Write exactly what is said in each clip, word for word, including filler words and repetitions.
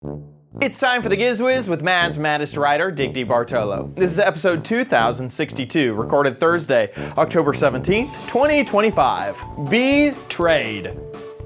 It's time for the Gizwiz with Mad's Maddest Writer, Dick DeBartolo. This is episode two thousand sixty-two, recorded Thursday, October seventeenth, twenty twenty-five. Betrayed.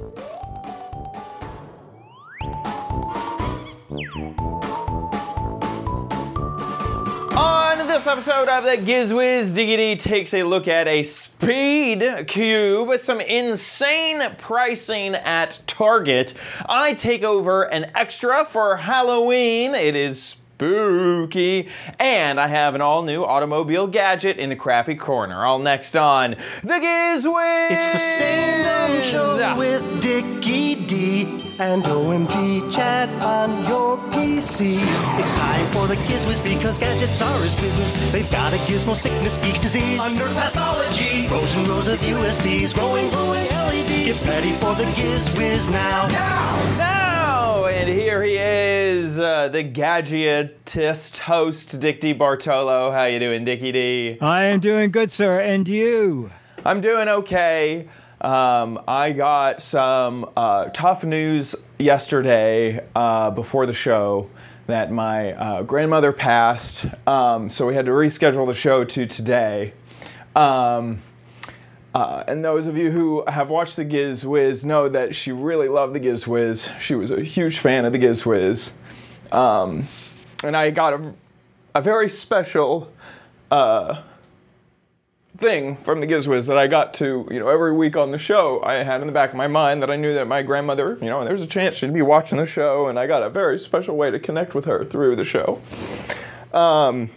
On this episode of the Gizwiz, Diggity takes a look at a speed cube, some insane pricing at Target. I take over an extra for Halloween. It is spooky. And I have an all-new automobile gadget in the crappy corner. All next on the Gizwiz. It's the same dumb show with Dickie D and O M G chat on your P C. It's time for the Gizwiz because gadgets are his business. They've got a gizmo sickness, geek disease, under pathology, rows and rows of U S Bs, glowing, glowing L E Ds. Get ready for the Gizwiz now. Now! Now! And here he is, uh, the gadgetist host, Dick DeBartolo. How you doing, Dickie D? I am doing good, sir. And you? I'm doing okay. Um, I got some uh, tough news yesterday uh, before the show that my uh, grandmother passed, um, so we had to reschedule the show to today. Um, uh, and those of you who have watched the Gizwiz know that she really loved the Gizwiz. She was a huge fan of the Gizwiz. Um, and I got a, a very special Uh, thing from the Gizwiz that I got to, you know, every week on the show. I had in the back of my mind that I knew that my grandmother, you know, there's a chance she'd be watching the show, and I got a very special way to connect with her through the show. Um,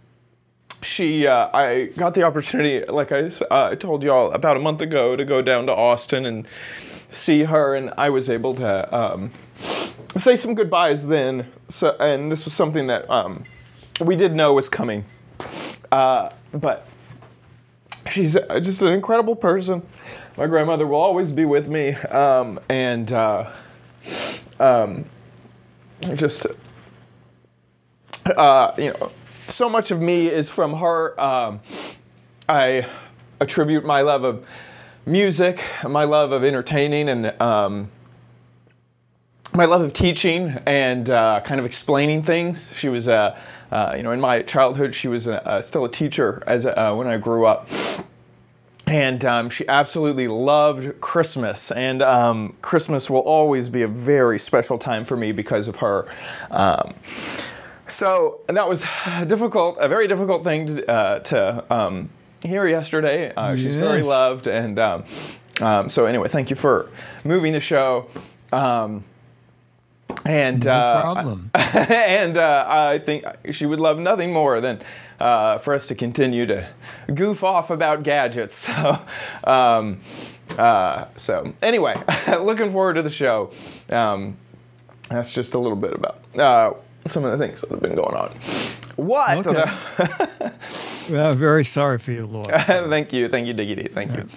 she, uh, I got the opportunity, like I uh, told y'all about a month ago, to go down to Austin and see her, and I was able to um, say some goodbyes then. So, and this was something that um, we did know was coming, uh, but she's just an incredible person. My grandmother will always be with me, um, and uh, um, just, uh, you know, so much of me is from her. Um, I attribute my love of music, my love of entertaining, and um, my love of teaching and uh, kind of explaining things. She was, uh, uh, you know, in my childhood, she was a, uh, still a teacher as uh, when I grew up. And um, she absolutely loved Christmas. And um, Christmas will always be a very special time for me because of her. Um, so and that was difficult, a very difficult thing to, uh, to um, hear yesterday. Uh, she's Yes. very loved. And um, um, so anyway, thank you for moving the show. Um, And No uh, problem. and uh, I think she would love nothing more than uh, for us to continue to goof off about gadgets. So, um, uh, so anyway, looking forward to the show. Um, that's just a little bit about uh, some of the things that have been going on. What? Okay. Well, I'm very sorry for your loss. Thank you, thank you, Diggity, thank you.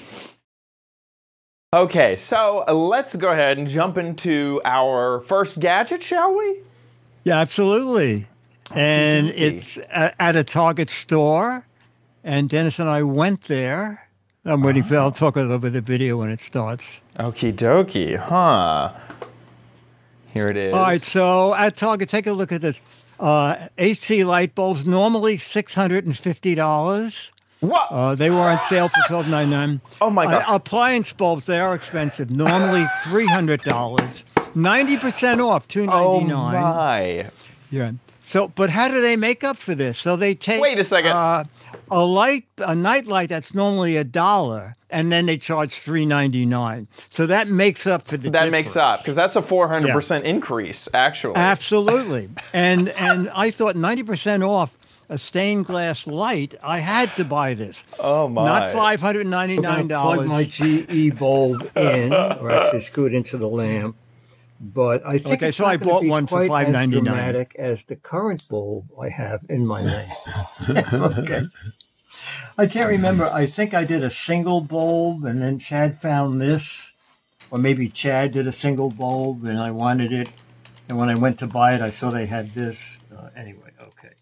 Okay, so uh, let's go ahead and jump into our first gadget, shall we? Yeah, absolutely. And Okey-dokey. it's a, at a Target store. And Dennis and I went there. I'm waiting for, I'll talk a little bit of the video when it starts. Okie dokie, huh? Here it is. All right, so at Target, take a look at this. Uh, H C light bulbs, normally six hundred fifty dollars. What? Uh, they were on sale for twelve ninety-nine. Oh my gosh. Uh, appliance bulbs, they are expensive. Normally three hundred dollars. ninety percent off, two ninety-nine. Oh my. Yeah. So, but how do they make up for this? So they take Wait a second. Uh, a light, a night light that's normally a dollar, and then they charge three ninety-nine. So that makes up for the That difference. makes up, because that's a four hundred percent increase, actually. Absolutely. and and I thought ninety percent off a stained glass light, I had to buy this. Oh my. Not five hundred I'm ninety-nine going to plug my dollars. G E bulb in, or actually screw it into the lamp. But I think Okay, it's so not I going bought to be one for quite five as ninety-nine. dramatic as the current bulb I have in my lamp. Okay. I can't remember. I think I did a single bulb, and then Chad found this. Or maybe Chad did a single bulb, and I wanted it. And when I went to buy it, I saw they had this. Uh, anyway, okay.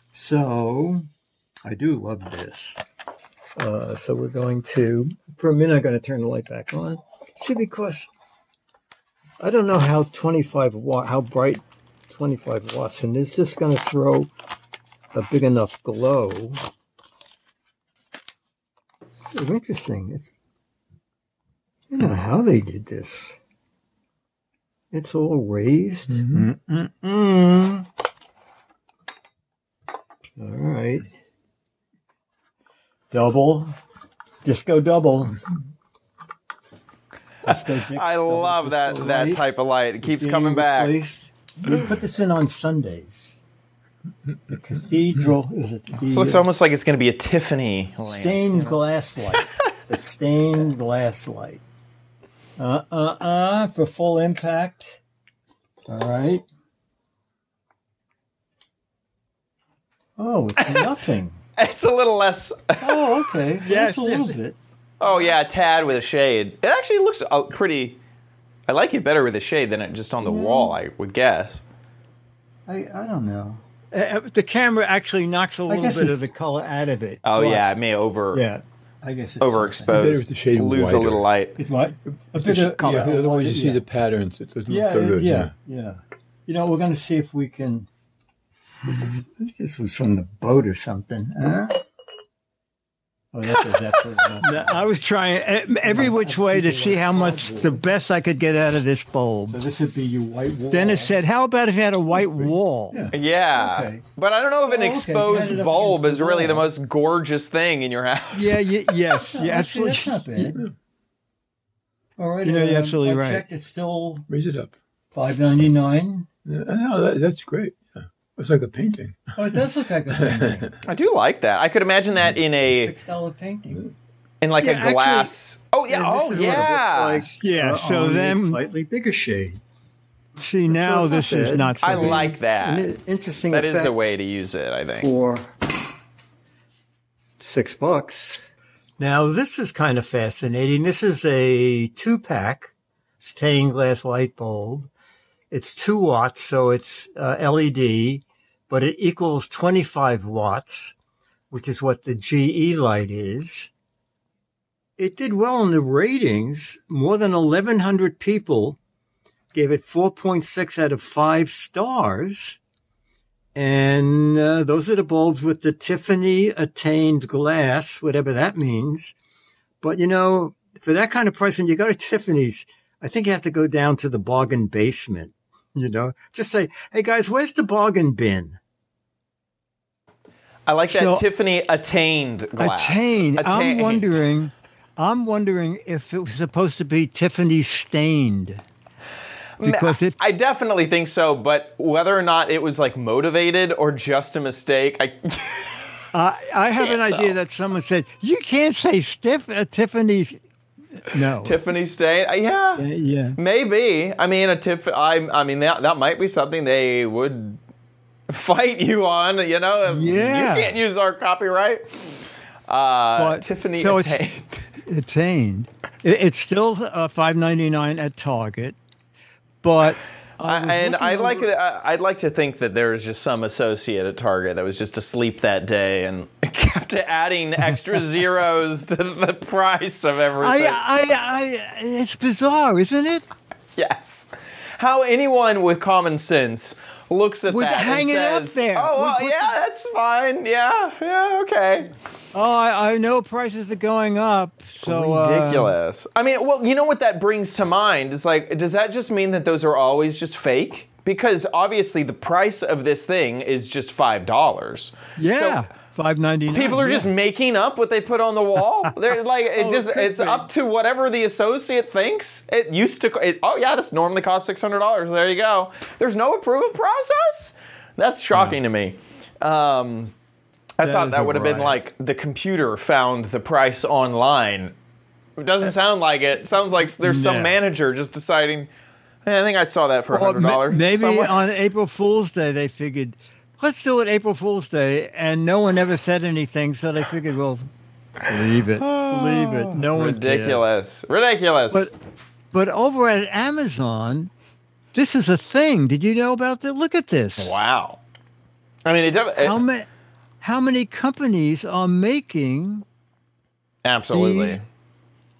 So I do love this. Uh, so we're going to, for a minute, I'm going to turn the light back on. See, because I don't know how twenty-five watt, how bright twenty-five watts, and is this going to throw a big enough glow? So interesting. It's, I don't know how they did this. It's all raised. Mm-mm-mm. All right. Double. Disco double. Disco Dix I double love that disco that light. type of light. It keeps Being coming back. replaced. We put this in on Sundays. The cathedral is it? This The, looks almost like it's going to be a Tiffany lamp. stained glass light. The stained glass light. Uh uh uh for full impact. All right. Oh, it's nothing. It's a little less. Oh, okay. Yes, a little bit. Oh yeah, a tad with a shade. It actually looks uh, pretty. I like it better with a shade than it just on the Yeah. wall. I would guess. I I don't know. Uh, the camera actually knocks a little guess bit it- of the color out of it. Oh but- yeah, it may over Yeah. I guess it's Better overexposed. with the shade Lose a wider. little light. It's what? A bit of, Yeah, otherwise you see yeah. the patterns. It doesn't Yeah, look so good. yeah, yeah. You know, we're going to see if we can. I think this was from the boat or something. Huh? Oh, that does absolutely nothing. No, I was trying e- every which way to see how much the best I could get out of this bulb. So this would be your white wall. Dennis said, "How about if you had a white wall?" Yeah. Yeah, Okay. but I don't know if an Oh, okay. exposed Had it up bulb against is the really the wall. most gorgeous thing in your house. Yeah, y- yes, Oh, yeah, actually, absolutely. that's not bad. All right. You know, you're um, absolutely I right. checked, it's still Raise it up. five ninety nine. Yeah, no, that, that's great. Yeah. It's like a painting. Oh, it does look like a painting. I do like that. I could imagine that in a Six dollar painting. in like Yeah, a actually- glass. oh yeah. And Oh this is yeah. what it looks like. Yeah, uh, so on a then- slightly bigger shade. See, now it's not this is bad. not so I bad. like that. An interesting That is the effect way to use it. I think. for six bucks. Now, this is kind of fascinating. This is a two-pack stained glass light bulb. It's two watts, so it's uh, L E D, but it equals twenty-five watts, which is what the G E light is. It did well in the ratings. More than eleven hundred people gave it four point six out of five stars. And uh, those are the bulbs with the Tiffany attained glass, whatever that means. But, you know, for that kind of price, when you go to Tiffany's, I think you have to go down to the bargain basement, you know. Just say, hey, guys, where's the bargain bin? I like that So- Tiffany attained glass. Attain. I'm Attained. wondering. I'm wondering if it was supposed to be Tiffany stained. Because it, I definitely think so, but whether or not it was like motivated or just a mistake, I I I have an Can't idea tell. that someone said you can't say stiff uh, Tiffany's. No. Tiffany State, uh, yeah, Uh, yeah. maybe. I mean, a Tiff. I I mean that that might be something they would fight you on. You know, Yeah. you can't use our copyright. Uh, But- Tiffany so it's- attained. Attained. It, it's still uh, five ninety-nine at Target, but I was and looking I like over- I- I'd like to think that there was just some associate at Target that was just asleep that day and kept adding extra zeros to the price of everything. I, I, I, it's bizarre, isn't it? Yes. How anyone with common sense looks at Would that hang and it up says, there. "Oh, well, Would put yeah, that's fine. Yeah, yeah, okay." Oh, I, I know prices are going up, so uh, Ridiculous. I mean, well, you know what that brings to mind is like, does that just mean that those are always just fake? Because obviously the price of this thing is just five dollars. yeah, So five ninety-nine. people are yeah. just making up what they put on the wall. They're like, it Oh, just, it could it's be. up to whatever the associate thinks. It used to, it, oh yeah, this normally costs six hundred dollars. There you go. There's no approval process? That's shocking to me. Um, I That thought is that a would have been riot. like the computer found the price online. It doesn't sound like it. It sounds like there's some No. manager just deciding, hey, I think I saw that for Or one hundred dollars. ma- maybe somewhere. on April Fool's Day they figured, let's do it April Fool's Day, and no one ever said anything, so they figured, well, leave it, leave it. No one cares. Ridiculous. Ridiculous. But but over at Amazon, this is a thing. Did you know about that? Look at this. wow. I mean, it, def- it How many how many companies are making absolutely. these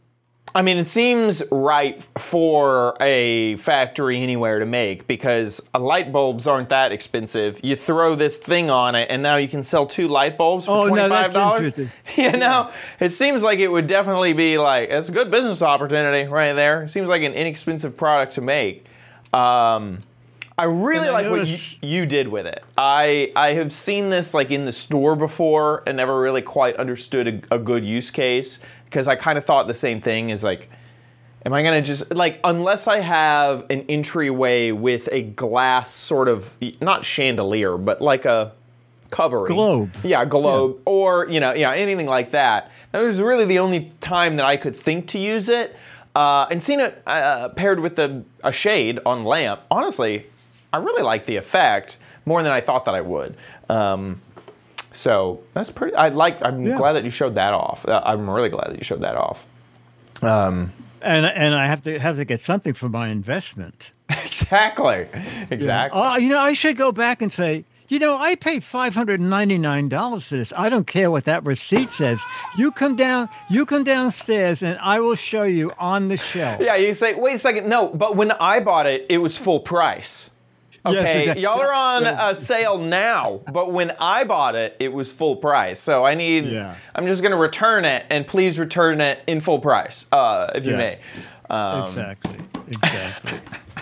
I mean, it seems right for a factory anywhere to make because light bulbs aren't that expensive. You throw this thing on it, and now you can sell two light bulbs for Oh, no, twenty-five dollars. that's interesting. You know, it seems like it would definitely be like, it's a good business opportunity right there. It seems like an inexpensive product to make. Um, I really And I like what you, noticed- you did with it. I I have seen this like in the store before and never really quite understood a, a good use case because I kind of thought the same thing is like, am I gonna just like unless I have an entryway with a glass sort of not chandelier but like a covering Globe. yeah globe or you know yeah anything like that. That was really the only time that I could think to use it. Uh, and seeing it uh, paired with the a shade on lamp, honestly, I really like the effect more than I thought that I would. Um, so that's pretty. I like. I'm Yeah. glad that you showed that off. Uh, I'm really glad that you showed that off. Um, And and I have to have to get something for my investment. exactly. Exactly. Oh, you know, I should go back and say, you know, I paid five hundred ninety-nine dollars for this. I don't care what that receipt says. You come down, you come downstairs, and I will show you on the shelf. Yeah. You say, wait a second. No, but when I bought it, it was full price. Yes, Okay, exactly. y'all are on Yeah. a sale now, but when I bought it, it was full price. So I need, Yeah. I'm just going to return it, and please return it in full price, uh, if you Yeah. may. Um, Exactly. Exactly.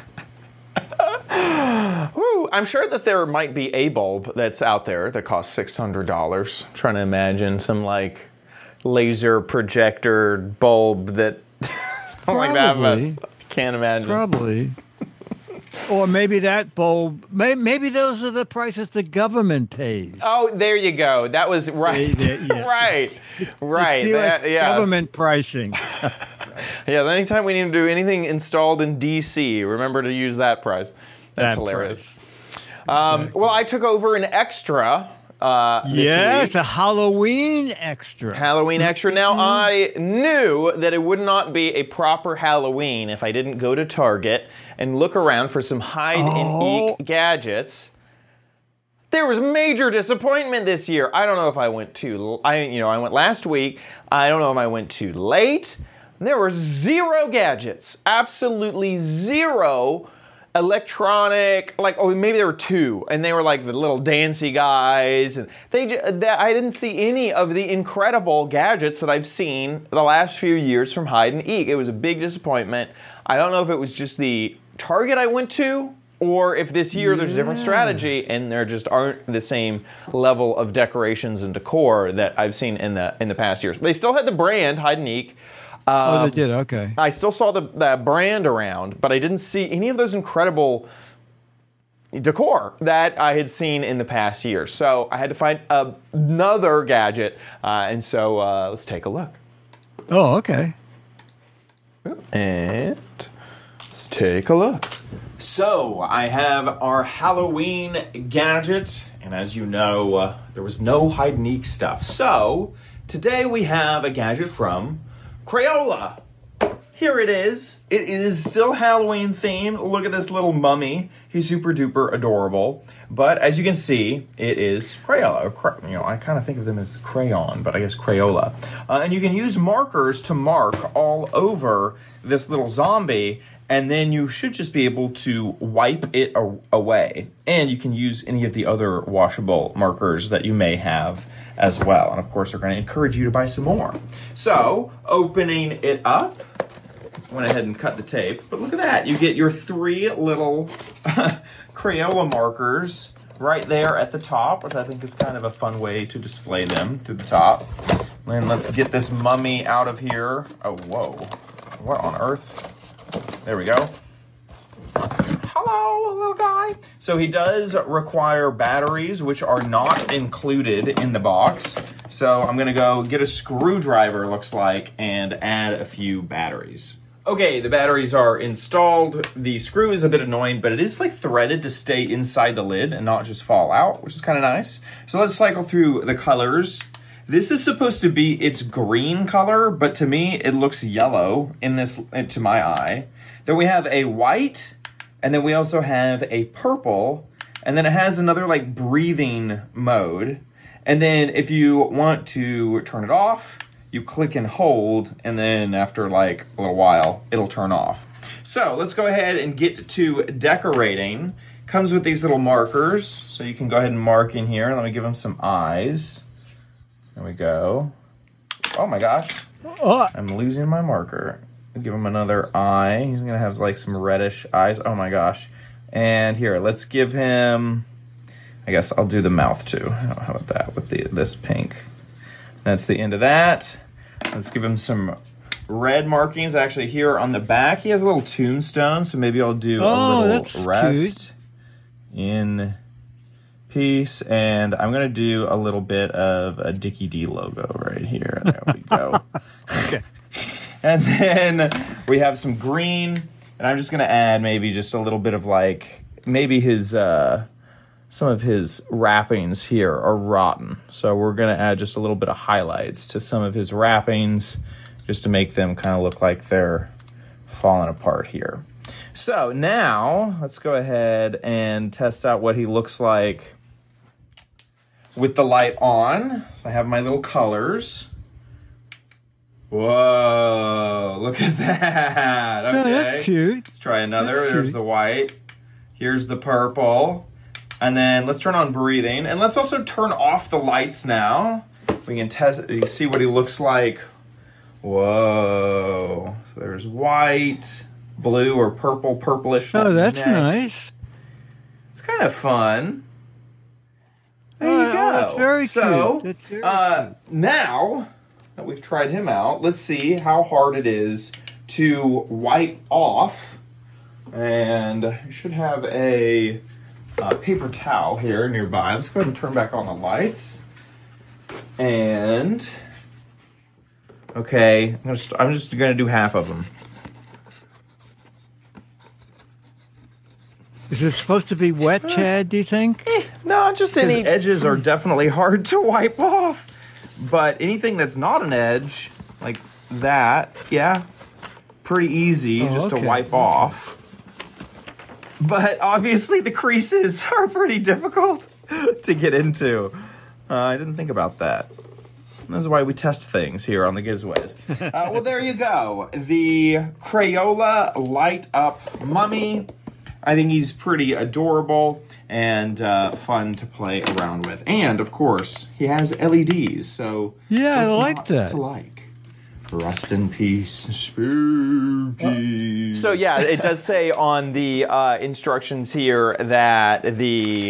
whew, I'm sure that there might be a bulb that's out there that costs six hundred dollars. I'm trying to imagine some like laser projector bulb that, something like that, but Probably. I can't imagine. Probably. Or maybe that bulb, may, maybe those are the prices the government pays. Oh, there you go. That was right. Yeah, yeah. right. Right. It's U S That- yeah. government pricing. Yeah, anytime we need to do anything installed in D C, remember to use that price. That's That hilarious. price. Um, well, I took over an extra uh, this Yes, week. a Halloween extra. Halloween extra. Now, Mm-hmm. I knew that it would not be a proper Halloween if I didn't go to Target and look around for some hide Oh. and eek gadgets. There was major disappointment this year. I don't know if I went too. I you know I went last week. I don't know if I went too late. There were zero gadgets. Absolutely zero electronic. Like oh maybe there were two, and they were like the little dancy guys. And they ju- that, I didn't see any of the incredible gadgets that I've seen the last few years from Hide and Eek. It was a big disappointment. I don't know if it was just the Target I went to, or if this year there's a different Yeah. strategy and there just aren't the same level of decorations and decor that I've seen in the in the past years. They still had the brand Hide and Eek. Oh, Um, they did. Okay. I still saw the, the brand around, but I didn't see any of those incredible decor that I had seen in the past year. So I had to find uh, another gadget, uh, and so uh, let's take a look. Oh, okay. And let's take a look. So I have our Halloween gadget, and as you know, uh, there was no hide and eek stuff. So today we have a gadget from Crayola. Here it is. It is still Halloween themed. Look at this little mummy. He's super duper adorable. But as you can see, it is Crayola. Or cra- you know, I kind of think of them as crayon, but I guess Crayola. Uh, and you can use markers to mark all over this little zombie, and then you should just be able to wipe it a- away. And you can use any of the other washable markers that you may have as well. And of course, they're going to encourage you to buy some more. So, opening it up, went ahead and cut the tape. But look at that. You get your three little Crayola markers right there at the top, which I think is kind of a fun way to display them through the top. And let's get this mummy out of here. Oh, whoa. What on earth? There we go. Hello, little guy. So he does require batteries, which are not included in the box. So I'm gonna go get a screwdriver, looks like, and add a few batteries. Okay, the batteries are installed. The screw is a bit annoying, but it is like threaded to stay inside the lid and not just fall out, which is kind of nice. So let's cycle through the colors. This is supposed to be its green color, but to me, it looks yellow in this, to my eye. Then we have a white, and then we also have a purple, and then it has another like breathing mode. And then if you want to turn it off, you click and hold, and then after like a little while, it'll turn off. So let's go ahead and get to decorating. Comes with these little markers, so you can go ahead and mark in here. Let me give him some eyes. There we go. Oh my gosh, Oh, I'm losing my marker. I'll give him another eye. He's gonna have like some reddish eyes. Oh my gosh. And here, let's give him, I guess I'll do the mouth too. How about that with the this pink? That's the end of that. Let's give him some red markings. Actually, here on the back, he has a little tombstone, so maybe I'll do Oh, a little that's rest in peace. And I'm gonna do a little bit of a Dickie D logo right here. There we go. okay. And then we have some green, and I'm just gonna add maybe just a little bit of like, maybe his, uh, some of his wrappings here are rotten. So we're gonna add just a little bit of highlights to some of his wrappings just to make them kind of look like they're falling apart here. So now let's go ahead and test out what he looks like with the light on. So I have my little colors. Whoa, look at that. Okay. Oh, that's cute. Let's try another. That's There's cute. the white. Here's the purple. And then let's turn on breathing. And let's also turn off the lights now. We can test, you can see what he looks like. Whoa. So there's white, blue, or purple, purplish. Oh, that's next. nice. It's kind of fun. There Oh, you go. oh, that's very so, cute. That's very uh, now that we've tried him out, let's see how hard it is to wipe off. And you should have a uh, paper towel here nearby. Let's go ahead and turn back on the lights. And okay, I'm, gonna st- I'm just gonna do half of them. Is it supposed to be wet, Chad, do you think? No, just any edges are definitely hard to wipe off. But anything that's not an edge, like that, yeah, pretty easy Oh, just okay. to wipe off. But obviously the creases are pretty difficult to get into. Uh, I didn't think about that. This is why we test things here on the Gizwiz. Uh, well, there you go. The Crayola Light Up Mummy. I think he's pretty adorable and uh, fun to play around with. And, of course, he has L E Ds, so Yeah, I what's like not that. to like? Rest in peace, spooky. So, yeah, it does say on the uh, instructions here that the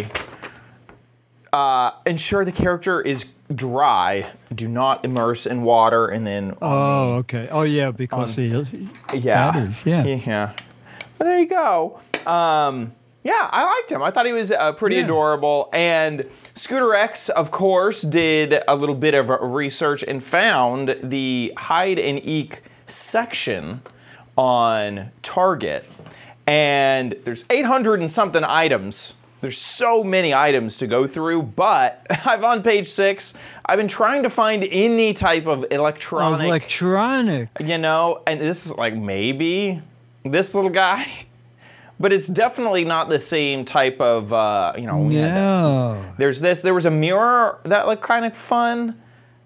uh, ensure the character is dry, do not immerse in water, and then on Oh, okay. Oh, yeah, because he, the, yeah, batteries, yeah. yeah. Well, there you go. Um, yeah, I liked him. I thought he was uh, pretty Yeah. adorable. And Scooter X, of course, did a little bit of research and found the hide and eek section on Target. And there's eight hundred and something items. There's so many items to go through, but I'm on page six. I've been trying to find any type of electronic, electronic. you know, and this is like maybe this little guy. But it's definitely not the same type of, uh, you know. we had that- No. There's this. There was a mirror that looked kind of fun,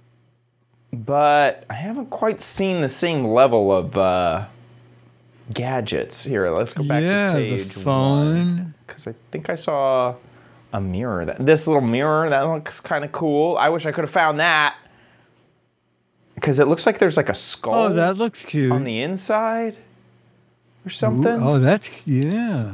but I haven't quite seen the same level of uh, gadgets. Here, let's go back Yeah, to the page phone. because I think I saw a mirror. That this little mirror that looks kind of cool. I wish I could have found that because it looks like there's like a skull Oh, that looks cute. on the inside or something. Ooh, oh, that's, yeah.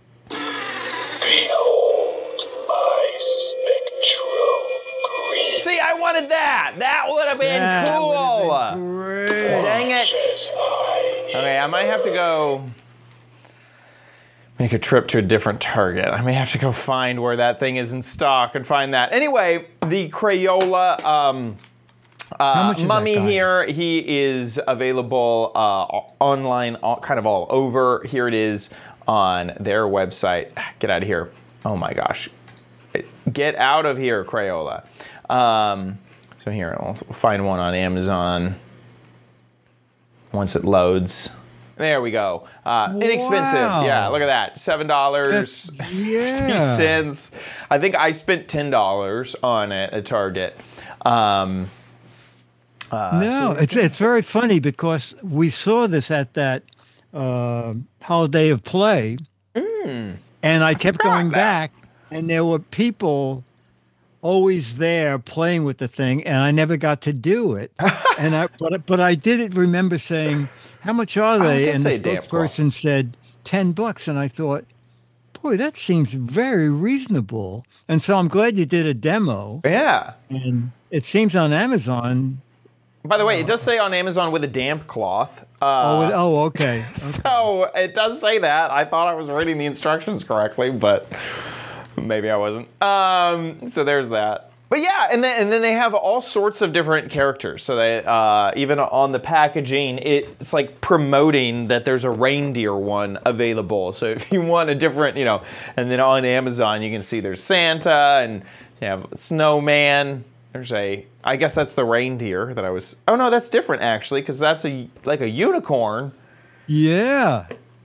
See, I wanted that. That would have been That cool. would've been great. Dang it. Okay, I might have to go make a trip to a different Target. I may have to go find where that thing is in stock and find that. Anyway, the Crayola um, How uh, much is that Mummy guy? here, he is available uh, online, all, kind of all over. Here it is on their website. Get out of here. Oh my gosh. Get out of here, Crayola. Um, so here, I'll find one on Amazon once it loads. There we go. Uh, inexpensive. Wow. Yeah, look at that. seven dollars. That's- yeah. Cents. I think I spent ten dollars on it at Target. Um, Uh, No, so- it's it's very funny because we saw this at that uh, holiday of play, and I kept forgot going that. back, and there were people always there playing with the thing, and I never got to do it. and I but but I did remember saying, "How much are Oh, it they?" does and the say damp cloth. spokesperson said ten bucks, and I thought, "Boy, that seems very reasonable." And so I'm glad you did a demo, yeah. and it seems on Amazon. By the way, it does say on Amazon with a damp cloth. Uh, Oh, it- oh, okay. So it does say that. I thought I was reading the instructions correctly, but maybe I wasn't. Um, so there's that. But yeah, and then and then they have all sorts of different characters. So they uh, even on the packaging, it's like promoting that there's a reindeer one available. So if you want a different, you know, and then on Amazon you can see there's Santa and you have snowman. There's a, I guess that's the reindeer that I was. Oh no, that's different actually, because that's a like a unicorn. Yeah.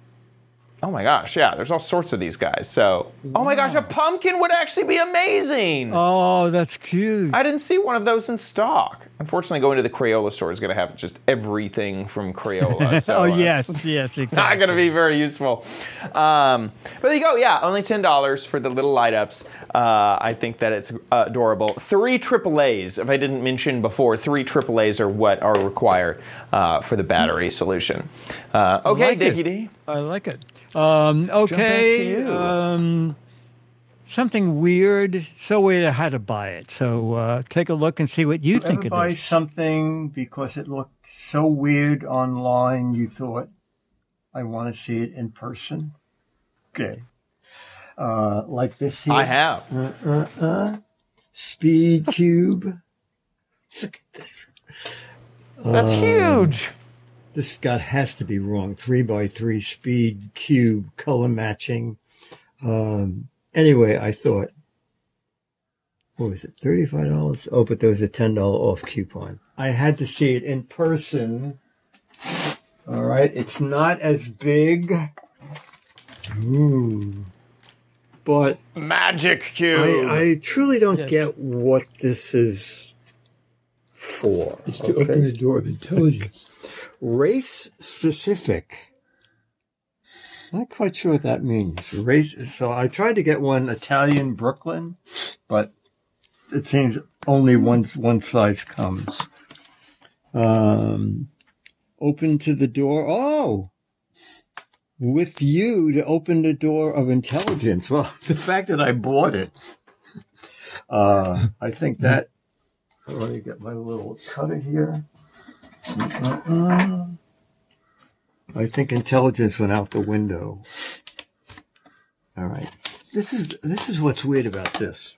Oh my gosh, yeah, there's all sorts of these guys. So, oh my gosh, a pumpkin would actually be amazing. Oh, that's cute. I didn't see one of those in stock. Unfortunately, going to the Crayola store is going to have just everything from Crayola. So oh, it's yes, yes, exactly. not going to be very useful. Um, but there you go. Yeah, only ten dollars for the little light ups. Uh, I think that it's uh, adorable. Three triple A's, if I didn't mention before, three triple A's are what are required uh, for the battery solution. Uh, okay, like it. Dickie D. I like it. Um, back to okay. you. Um, something weird. So weird I had to buy it. So uh, take a look and see what you think Ever it buy is. something because it looked so weird online you thought, I want to see it in person? Okay. Uh, like this here. I have. Uh, uh, uh. Speed Cube. Look at this. That's huge. This got has to be wrong. Three by three Speed Cube color matching. Um, anyway, I thought, what was it? thirty-five dollars? Oh, but there was a ten dollars off coupon. I had to see it in person. All right. It's not as big. Ooh. But Magic Cube. I, I truly don't Yes. get what this is for. It's to okay? open the door of intelligence. Race specific. Not quite sure what that means. Race. So I tried to get one Italian Brooklyn, but it seems only one one size comes. Um, open to the door. Oh, with you to open the door of intelligence. Well, the fact that I bought it, uh, I think that. Let me get my little cutter here. Uh-uh. I think intelligence went out the window. All right. This is this is what's weird about this.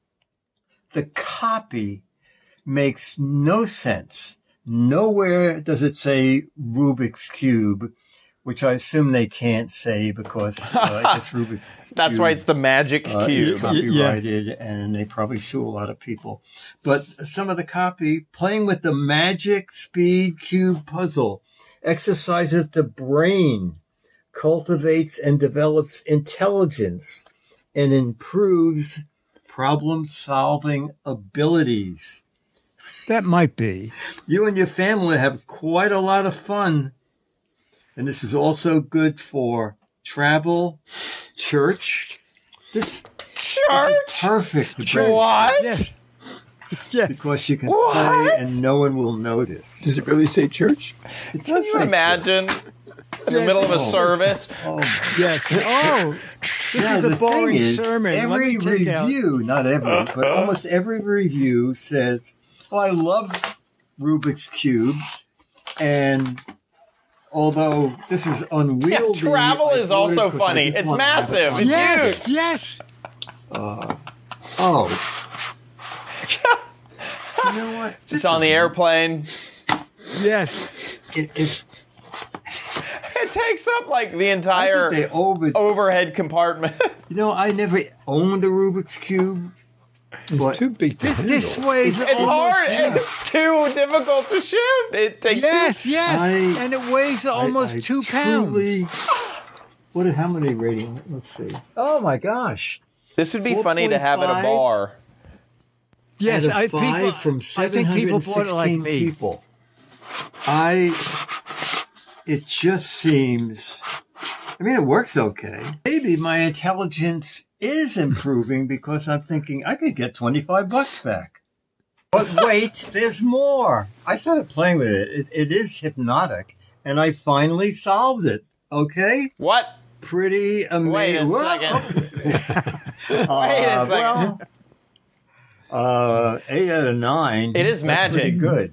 The copy makes no sense. Nowhere does it say Rubik's Cube, which I assume they can't say because uh, I guess Rubik's That's Cube, why it's the Magic uh, is Cube. copyrighted, and they probably sue a lot of people. But some of the copy, playing with the Magic Speed Cube puzzle, exercises the brain, cultivates and develops intelligence, and improves problem-solving abilities. That might be. You and your family have quite a lot of fun. And this is also good for travel, church. This, this Church? is perfect to bring What? Yes. Yes. because you can What? play and no one will notice. Does it really say church? It Can does you say church. imagine in the middle of a Oh. service? Oh, Yes. Oh, this now is a the thing boring is, sermon. Let every me take out- review, not every, but almost every review says, "Oh, I love Rubik's cubes," and although this is Yeah, unwieldy, travel I is bought it also 'cause I funny. just It's want to have it massive. on It's Yes. huge. Yes. Oh. You know what? It's on the airplane. Yes. It, it, It takes up like the I entire think they over. overhead compartment. You know, I never owned a Rubik's Cube. It's But- too big to handle. This weighs It's almost. hard. It's too difficult to shift. It takes Yes, yes. I- and it weighs almost I, I two pounds. truly, What? How many rating? Let's see. Oh my gosh! This would be funny to have at a four point five. bar. Yes, out of I, five people, from I seven think people hundred bought it like sixteen me. people. I, it just seems, I mean, it works okay. Maybe my intelligence is improving because I'm thinking I could get twenty-five bucks back. But wait, there's more. I started playing with it. It, it is hypnotic, and I finally solved it. Okay? What? Pretty amazing. Wait a second. Wait a second. Well, uh, eight out of nine. It is That's magic. pretty good.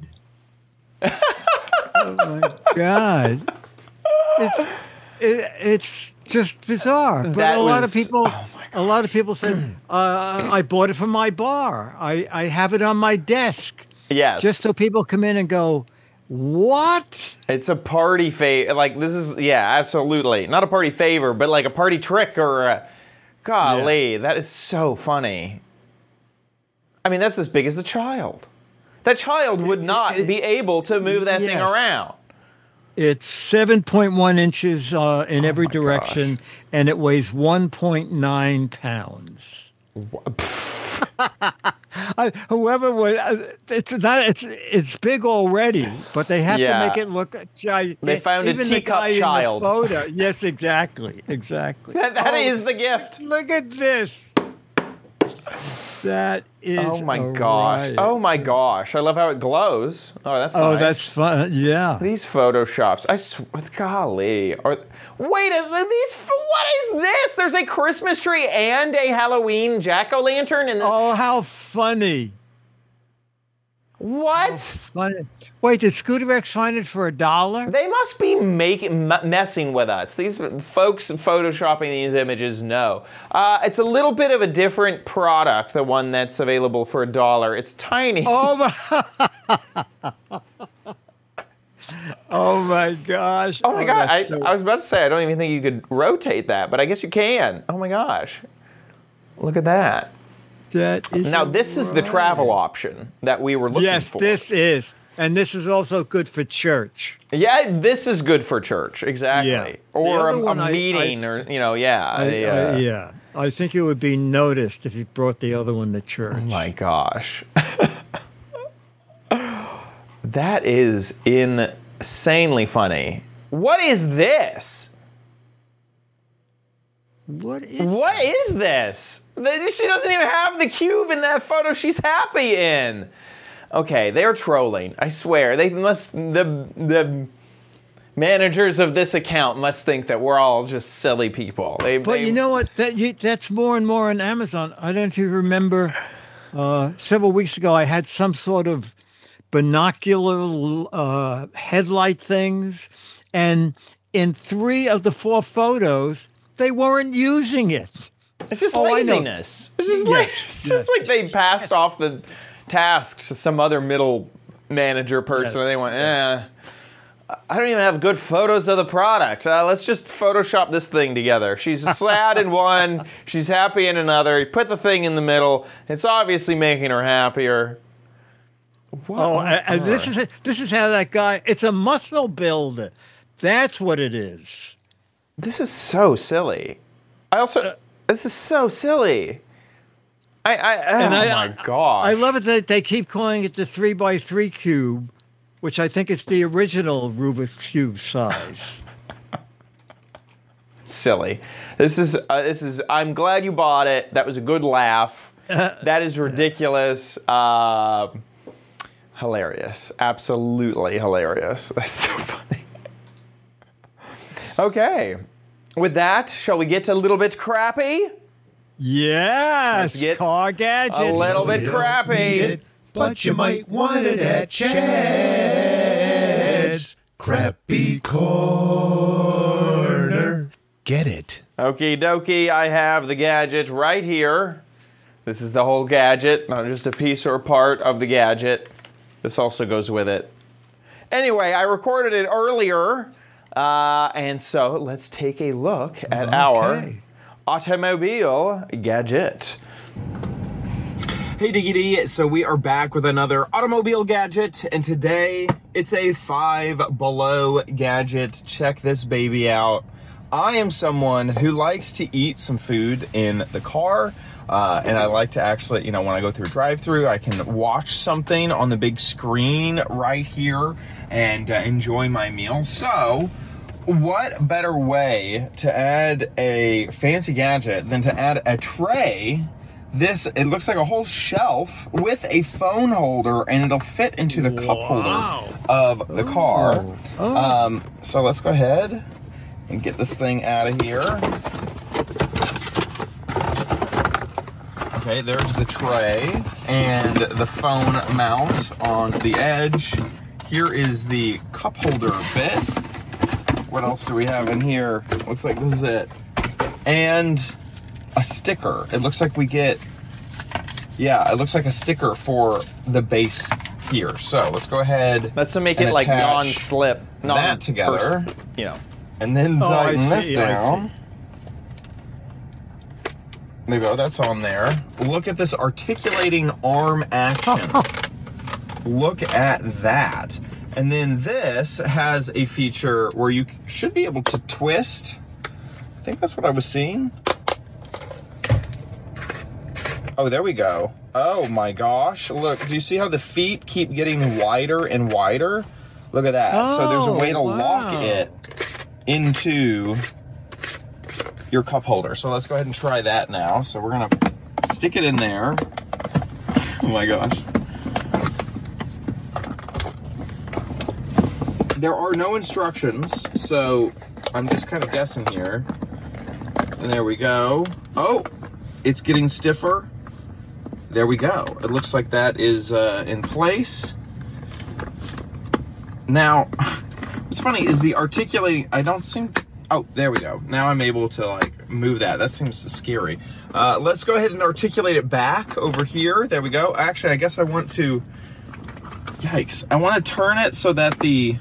Oh my God. It's, it, it's just bizarre. But That a lot of was- people, oh my a lot of people said, uh, I bought it from my bar. I, I have it on my desk. Yes. Just so people come in and go, what? It's a party favor. Like, this is, yeah, absolutely. Not a party favor, but like a party trick or a, golly, that is so funny. I mean, that's as big as the child. That child would not it- be able to move that thing yes. around. It's seven point one inches uh, in every my direction, and it weighs one point nine pounds. I, whoever was, uh, it's not, it's it's big already, but they have Yeah. to make it look giant. They found a Even the teacup guy in the child. photo. Yes, exactly, exactly. That, that Oh, is the gift. Look at this. That is. Oh my a gosh. riot. Oh my gosh. I love how it glows. Oh, that's Oh, nice. that's fun. Yeah. These Photoshops. I sw- golly. Or, wait, a, these, what is this? There's a Christmas tree and a Halloween jack-o'-lantern. And Oh, how funny. what? Funny. Wait, did Scooter X find it for a dollar? They must be making m- messing with us. These folks photoshopping these images know. Uh, it's a little bit of a different product, the one that's available for a dollar. It's tiny. Oh my! Oh my gosh! Oh my god! I, that's so- I was about to say I don't even think you could rotate that, but I guess you can. Oh my gosh! Look at that. that is Now this is the right. travel option that we were looking Yes, for. this is, and this is also good for church. Yeah, this is good for church, exactly. Yeah. The Or other a, a one I- meeting, I- or you know, yeah. I, a, I- uh, yeah, I think it would be noticed if you brought the other one to church. Oh my gosh. That is insanely funny. What is this? What is? What is this? She doesn't even have the cube in that photo she's happy in. Okay, they're trolling. I swear. They must, the, the managers of this account must think that we're all just silly people. They, But they, you know what? That you, that's more and more on Amazon. I don't know if you remember. Uh, several weeks ago, I had some sort of binocular uh, headlight things, and in three of the four photos, they weren't using it. It's just Oh, I know. laziness. It's just, Yes, like, it's just like they passed off the task to some other middle manager person, Yes, and they went, eh, I don't even have good photos of the product. Uh, let's just Photoshop this thing together. She's sad in one, she's happy in another. You put the thing in the middle. It's obviously making her happier. What Oh, on and, and this earth? is this is how that guy. It's a muscle builder. That's what it is. This is so silly. I also, this is so silly. I, I, oh And I- my gosh. I love it that they keep calling it the three by three cube, which I think is the original Rubik's cube size. Silly. This is, uh, this is, I'm glad you bought it. That was a good laugh. That is ridiculous. Uh, hilarious. Absolutely hilarious. That's so funny. Okay. With that, shall we get a little bit crappy? Yes, Let's get car gadgets. A little bit Need crappy. it, but you might want it at Chad's Crappy Corner. Get it. Okie dokie, I have the gadget right here. This is the whole gadget, not just a piece or a part of the gadget. This also goes with it. Anyway, I recorded it earlier, uh, and so let's take a look at our Okay. automobile gadget. Hey Diggy D, so we are back with another automobile gadget, and today it's a Five Below gadget. Check this baby out. I am someone who likes to eat some food in the car. Uh, and I like to actually, you know, when I go through a drive-through, I can watch something on the big screen right here and uh, enjoy my meal. So, what better way to add a fancy gadget than to add a tray? This, it looks like a whole shelf with a phone holder, and it'll fit into the cup holder of the car. Oh. Um, so let's go ahead and get this thing out of here. Okay, there's the tray and the phone mount on the edge. Here is the cup holder bit. What else do we have in here? Looks like this is it. And a sticker. It looks like we get, yeah, it looks like a sticker for the base here. So let's go ahead. That's to make it like non-slip, non that together, you know. And then Oh, I tighten this see, I down. There you go, that's on there. Look at this articulating arm action. Look at that. And then this has a feature where you should be able to twist. I think that's what I was seeing. Oh, there we go. Oh my gosh. Look, do you see how the feet keep getting wider and wider? Look at that. Oh, so there's a way to wow. lock it into your cup holder. So let's go ahead and try that now. So we're gonna stick it in there. Oh my gosh. There are no instructions, so I'm just kind of guessing here. And there we go. Oh, it's getting stiffer. There we go. It looks like that is uh, in place. Now, what's funny is the articulating, I don't seem, oh, there we go. Now I'm able to like move that. That seems scary. Uh, let's go ahead and articulate it back over here. There we go. Actually, I guess I want to, yikes. I want to turn it so that the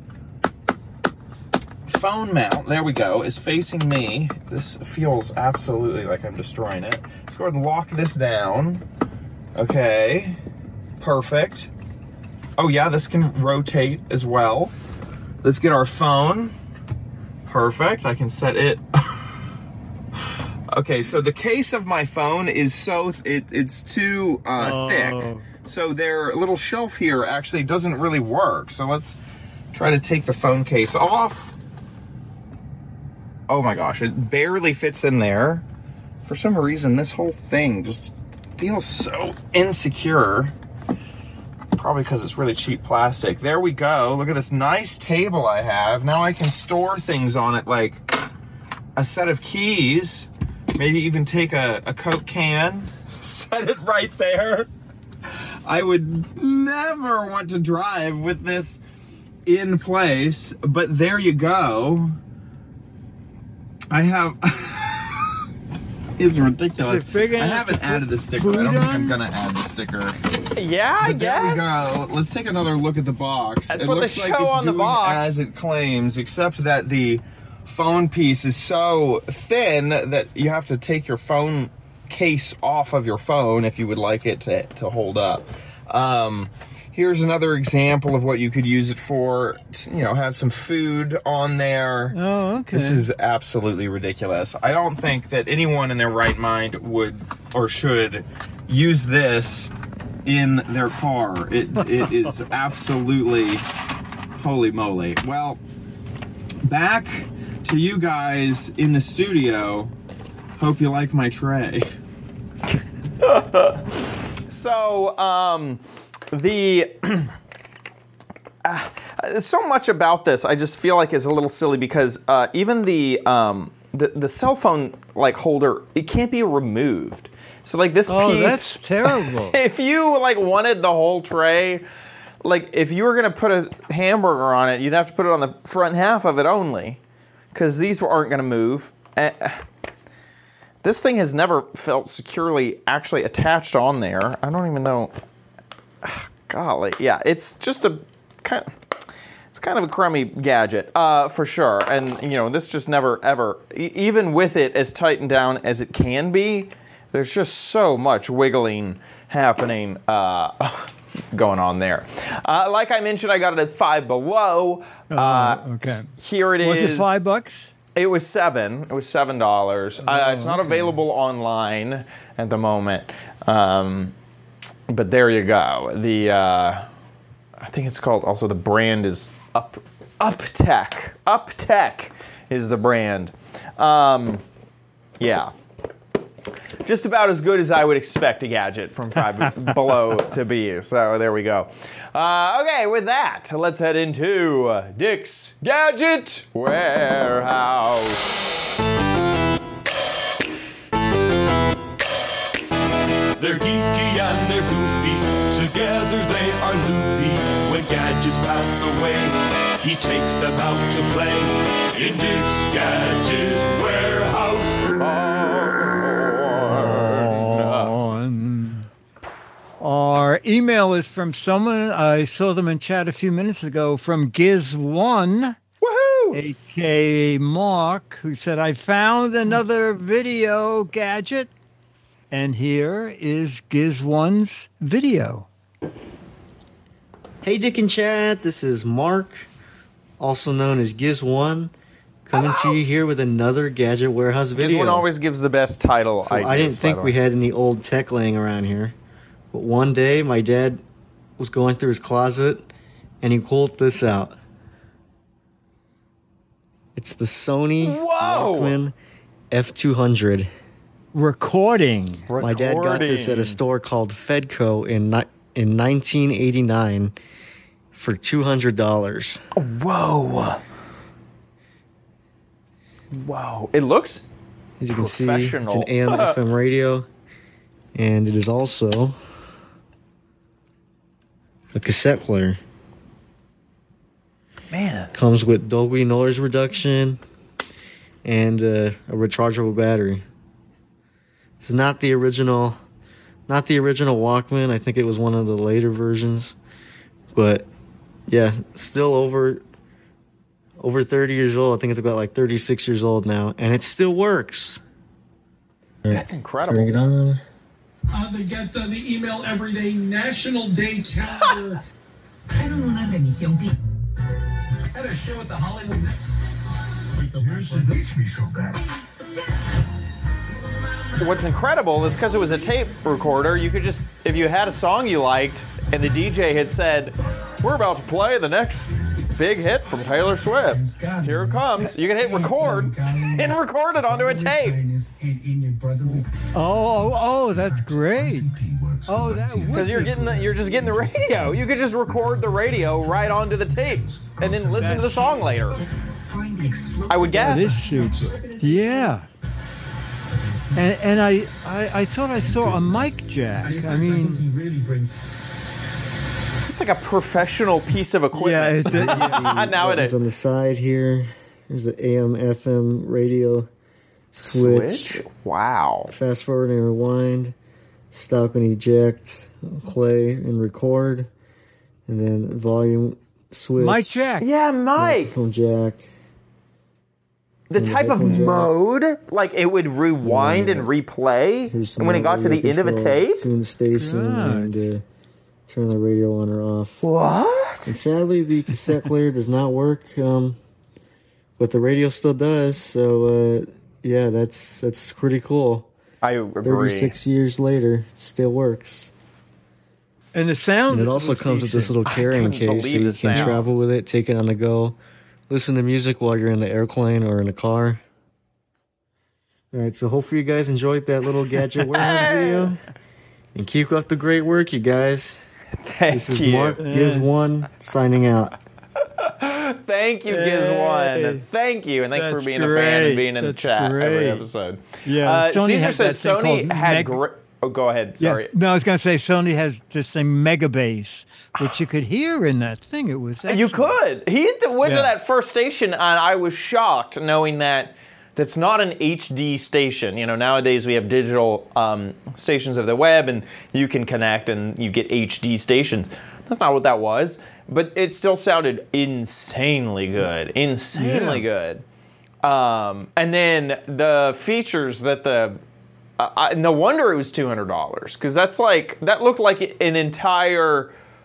phone mount, there we go, is facing me. This feels absolutely like I'm destroying it. Let's go ahead and lock this down. Okay, perfect. Oh yeah, this can rotate as well. Let's get our phone. Perfect, I can set it. Okay, so the case of my phone is so, it, it's too uh, Oh. thick. So their little shelf here actually doesn't really work. So let's try to take the phone case off. Oh my gosh, it barely fits in there. For some reason, this whole thing just feels so insecure. Probably because it's really cheap plastic. There we go. Look at this nice table I have. Now I can store things on it like a set of keys. Maybe even take a, a Coke can, set it right there. I would never want to drive with this in place, but there you go. I have, this is ridiculous. Is it big I enough haven't to added put the sticker. I food don't think on? I'm gonna add the sticker. Yeah, I But there we guess. go. Let's take another look at the box. That's it what they looks like show it's on the doing box. as it claims, except that the phone piece is so thin that you have to take your phone case off of your phone if you would like it to, to hold up. Um, here's another example of what you could use it for. You know, have some food on there. Oh, okay. This is absolutely ridiculous. I don't think that anyone in their right mind would or should use this in their car. It it is absolutely holy moly. Well, back to you guys in the studio. Hope you like my tray. So, um, the uh, so much about this, I just feel like is a little silly because uh, even the um, the the cell phone like holder, it can't be removed. So like this Oh, piece, that's terrible. if you like wanted the whole tray, like if you were gonna put a hamburger on it, you'd have to put it on the front half of it only, because these aren't gonna move. Uh, This thing has never felt securely actually attached on there. I don't even know. Golly, yeah, it's just a kind. It's kind of a crummy gadget, uh, for sure. And you know, this just never ever, e- even with it as tightened down as it can be, there's just so much wiggling happening uh, going on there. Uh, like I mentioned, I got it at Five Below. Uh, okay. Here it is. Was it five bucks? It was seven. It was seven dollars. Oh, uh, it's not okay. available online at the moment, um, but there you go. The uh, I think it's called. Also, the brand is Up UpTech. UpTech is the brand. Um, yeah. Just about as good as I would expect a gadget from Five Below to be. So there we go. Uh, okay, with that, let's head into Dick's Gadget Warehouse. They're geeky and they're goofy. Together they are loopy. When gadgets pass away, he takes them out to play. In Dick's Gadget Warehouse. On. Our email is from someone, I saw them in chat a few minutes ago, from Giz one, Woohoo! A K A Mark, who said, I found another video gadget, and here is Giz one's video. Hey Dick and Chad, this is Mark, also known as Giz one, coming to you here with another Gadget Warehouse video. This one always gives the best title So ideas, I didn't by think the we way. had any old tech laying around here. But one day, my dad was going through his closet, and he pulled this out. It's the Sony Whoa! Walkman F two hundred. Recording. My dad got this at a store called Fedco in ni- in nineteen eighty-nine for two hundred dollars. Whoa. Wow. It looks As you can see, it's an professional. A M F M radio, and it is also a cassette player. Man. Comes with Dolby noise reduction and uh, a rechargeable battery. It's not the original, not the original Walkman. I think it was one of the later versions, but yeah, still over over thirty years old. I think it's about like thirty-six years old now, and it still works. That's incredible. Turn it on. Uh, they get uh, the email everyday National Day calendar. Era una revisión clínica. Had a show at the Hollywood. What's incredible is because it was a tape recorder, you could just, if you had a song you liked and the D J had said, we're about to play the next big hit from Taylor Swift. Here it comes. You can hit record and record it onto a tape. Oh, oh, oh, that's great. Oh, that would Because you're getting the, you're just getting the radio. You could just record the radio right onto the tape and then listen to the song later. I would guess. This super. Yeah. And and I, I I thought I saw a mic jack. I mean, It's like a professional piece of equipment. yeah, it, yeah. Nowadays. Buttons on the side here. There's an A M F M radio switch. Switch? Wow. Fast forward and rewind. Stop and eject. Play and record. And then volume switch. Mic jack. Yeah, Mike. Microphone jack. The And the type of headphone jack. mode, like it would rewind Yeah. and replay, Here's some and when it more got to the radio end of a controls. tape. Tune the station God. and uh, turn the radio on or off. What? And sadly, the cassette player does not work, um, but the radio still does. So uh, yeah, that's that's pretty cool. I agree. Thirty-six years later, it still works. And the sound. And it also was comes with this decent. little carrying couldn't case, so believe you the can sound. travel with it, take it on the go, listen to music while you're in the airplane or in the car. All right, so hopefully you guys enjoyed that little Gadget Warehouse video, and keep up the great work, you guys. Thank This is you. Mark Giz one signing out. Thank you, Giz Hey. One. Thank you, and thanks for That's being a fan and great. being in That's the chat every great. episode. Yeah, Uh, Sony Caesar has says that thing Sony called had Meg- great. Oh, go ahead. Sorry. Yeah. No, I was going to say Sony has this thing Megabass, which you could hear in that thing. It was You excellent. could. He hit the- went to Yeah. that first station, and I was shocked knowing that that's not an H D station. You know, nowadays we have digital um, stations of the web, and you can connect and you get H D stations. That's not what that was, but it still sounded insanely good. Insanely good. Um, and then the features that the uh, I, no wonder it was two hundred dollars, because that's like that looked like an entire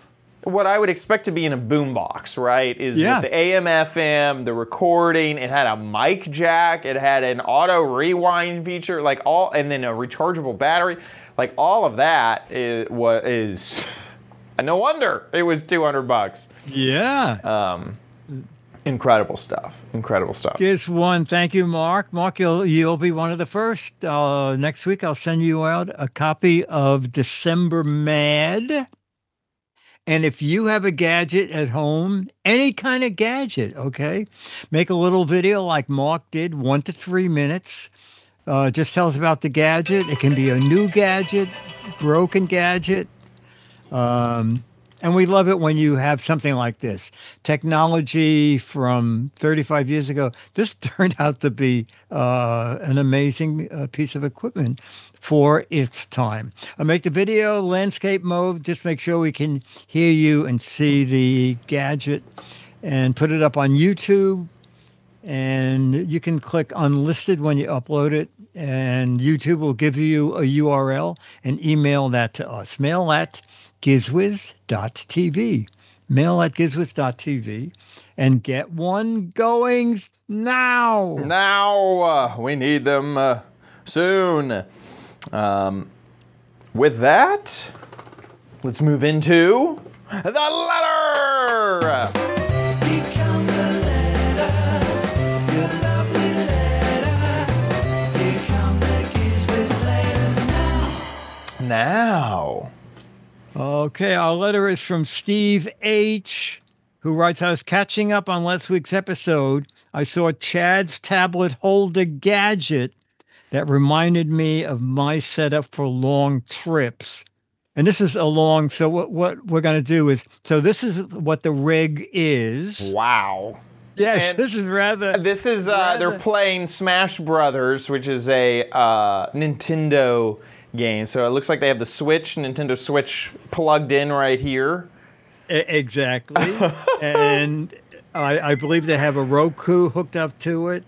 what I would expect to be in a boombox, right? Is Yeah. with the A M F M, the recording. It had a mic jack. It had an auto rewind feature, like all, and then a rechargeable battery. Like all of that is what is. No wonder it was two hundred bucks. Yeah. Um, incredible stuff. Incredible stuff. Here's one. Thank you, Mark. Mark, you'll, you'll be one of the first. Uh, next week, I'll send you out a copy of December Mad. And if you have a gadget at home, any kind of gadget, okay, make a little video like Mark did, one to three minutes. Uh, just tell us about the gadget. It can be a new gadget, broken gadget. Um, and we love it when you have something like this. Technology from thirty-five years ago. This turned out to be uh, an amazing uh, piece of equipment for its time. I make the video landscape mode. Just make sure we can hear you and see the gadget, and put it up on YouTube. And you can click unlisted when you upload it, and YouTube will give you a U R L and email that to us. Mail at gizwiz dot t v. Mail at gizwiz dot t v, and get one going now. Now uh, we need them uh, soon. Um, with that, let's move into the letter. Now. Okay, our letter is from Steve H., who writes, I was catching up on last week's episode. I saw Chad's tablet hold a gadget that reminded me of my setup for long trips. And this is a long, so what, what we're going to do is, so this is what the rig is. Wow. Yes, And this is rather... This is, uh, rather- they're playing Smash Brothers, which is a uh, Nintendo game. So it looks like they have the Switch, Nintendo Switch plugged in right here. E- Exactly. And I, I believe they have a Roku hooked up to it.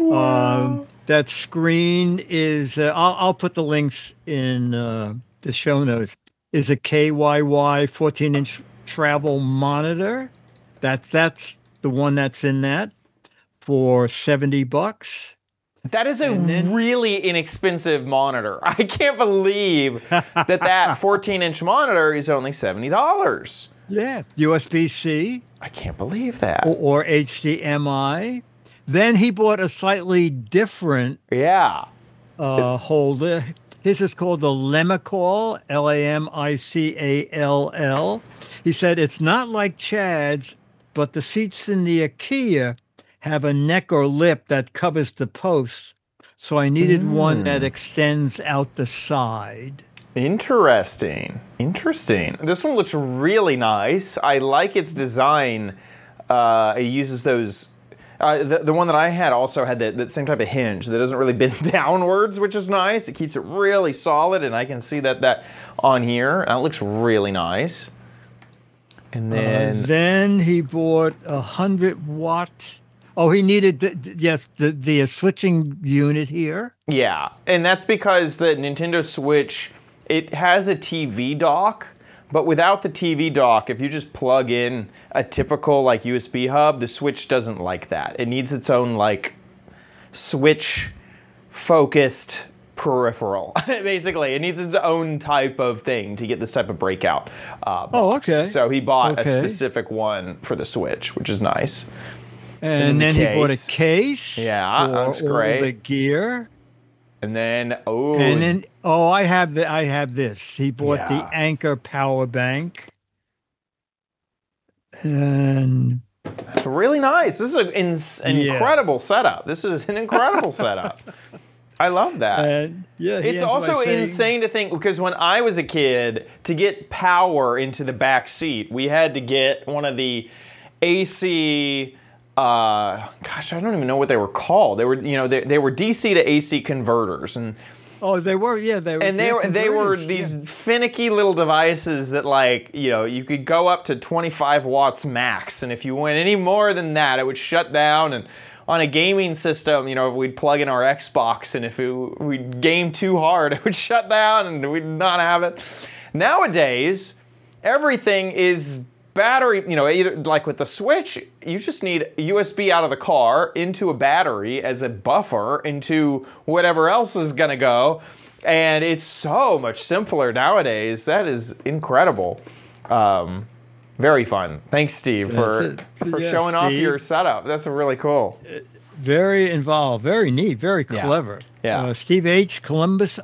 Um, that screen is, uh, I'll, I'll put the links in uh, the show notes, is a K Y Y fourteen inch travel monitor. That's, that's the one that's in that for seventy bucks. That is a then- really inexpensive monitor. I can't believe that that fourteen inch monitor is only seventy dollars. Yeah. U S B C I can't believe that. or, or H D M I. Then he bought a slightly different Yeah. uh, holder. His is called the Lemicall, L A M I C A L L. He said it's not like Chad's, but the seats in the IKEA have a neck or lip that covers the posts. So I needed one that extends out the side. Interesting. Interesting. This one looks really nice. I like its design. Uh, it uses those. Uh, the, the one that I had also had that, that same type of hinge that doesn't really bend downwards, which is nice. It keeps it really solid, and I can see that that on here. And it looks really nice. And then, Uh, then he bought a hundred watt. Oh, he needed the, the- yes the the uh, switching unit here. yeah, and that's because the Nintendo Switch, it has a T V dock, but without the T V dock, if you just plug in a typical like U S B hub, the Switch doesn't like that. It needs its own like Switch focused peripheral. Basically, it needs its own type of thing to get this type of breakout uh, box. Oh, okay. So he bought a Okay. specific one for the Switch, which is nice. And the then he bought a case. case. Yeah, for that's all great. the gear. And then, oh, And then, oh, I have the, I have this. He bought Yeah. the Anchor power bank. And it's really nice. This is an ins- an Yeah. incredible setup. This is an incredible setup. I love that. and yeah, he It's ends by also saying- insane to think, because when I was a kid, to get power into the back seat, we had to get one of the A C. Uh, gosh, I don't even know what they were called. They were, you know, they, they were D C to A C converters, and Oh, they were, yeah, they were. and they they're were they were converters, these yeah. finicky little devices that, like, you know, you could go up to twenty-five watts max, and if you went any more than that, it would shut down. And on a gaming system, you know, we'd plug in our Xbox, and if it, we'd game too hard, it would shut down, and we'd not have it. Nowadays, everything is battery, you know, either like with the Switch, you just need U S B out of the car into a battery as a buffer into whatever else is going to go. And it's so much simpler nowadays. That is incredible. Um, very fun. Thanks, Steve, for, for Yeah, showing off Steve. your setup. That's really cool. Very involved, very neat, very Yeah. clever. Yeah. Uh, Steve H., Columbus,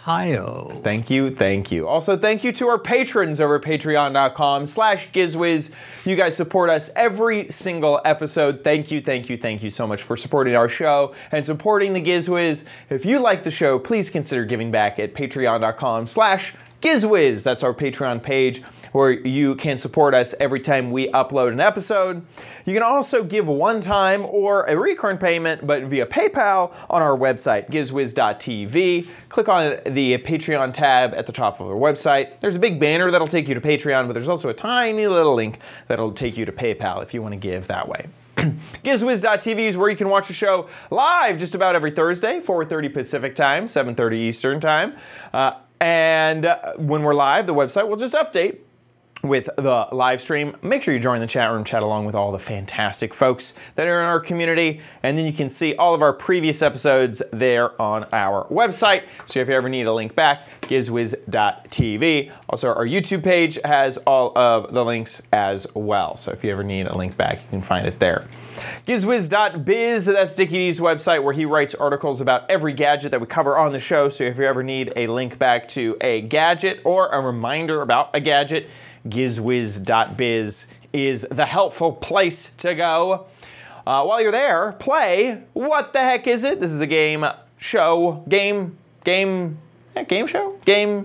Ohio. Thank you, thank you. Also, thank you to our patrons over at patreon.com slash gizwiz. You guys support us every single episode. Thank you, thank you, thank you so much for supporting our show and supporting the Gizwiz. If you like the show, please consider giving back at patreon.com slash gizwiz. That's our Patreon page where you can support us every time we upload an episode. You can also give one time or a recurring payment, but via PayPal on our website, gizwiz dot t v. Click on the Patreon tab at the top of our website. There's a big banner that'll take you to Patreon, but there's also a tiny little link that'll take you to PayPal if you want to give that way. gizwiz dot t v is where you can watch the show live just about every Thursday, four thirty Pacific time, seven thirty Eastern time. Uh, and uh, when we're live, the website will just update with the live stream. Make sure you join the chat room, chat along with all the fantastic folks that are in our community, and then you can see all of our previous episodes there on our website. So if you ever need a link back, gizwiz dot t v. Also, our YouTube page has all of the links as well. So if you ever need a link back, you can find it there. gizwiz dot biz, that's Dickie D's website where he writes articles about every gadget that we cover on the show. So if you ever need a link back to a gadget or a reminder about a gadget, gizwiz dot biz is the helpful place to go. Uh, while you're there, play What the Heck Is It? This is the game show, game, game, yeah, game show? Game,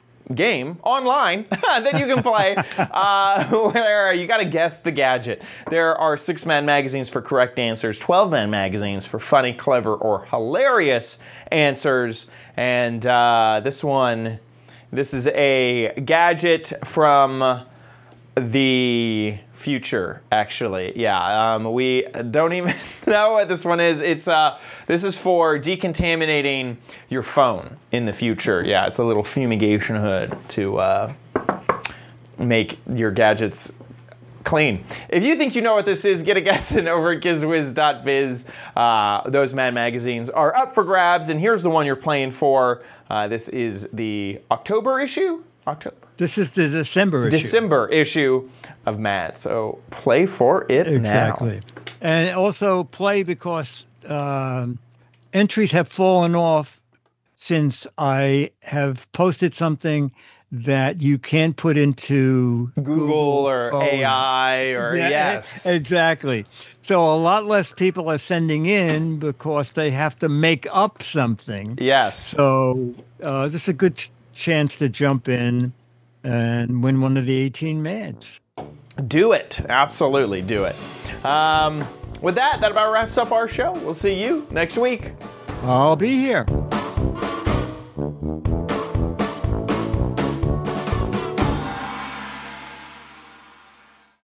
game online that you can play uh, where you got to guess the gadget. There are six-man magazines for correct answers, twelve-man magazines for funny, clever, or hilarious answers. And uh, this one... This is a gadget from the future, actually. Yeah, um, we don't even know what this one is. It's uh, this is for decontaminating your phone in the future. Yeah, it's a little fumigation hood to uh, make your gadgets clean. If you think you know what this is, get a guess in over at gizwiz dot biz. Uh, those Mad magazines are up for grabs, and here's the one you're playing for. Uh, this is the October issue? October. This is the December issue. December issue of Mad. So play for it Exactly. now. And also play because um, entries have fallen off since I have posted something that you can put into Google, Google or phone. A I or Yeah, yes. Exactly. So a lot less people are sending in because they have to make up something. Yes. So uh, this is a good ch- chance to jump in and win one of the eighteen Mads. Do it. Absolutely do it. Um, with that, that about wraps up our show. We'll see you next week. I'll be here.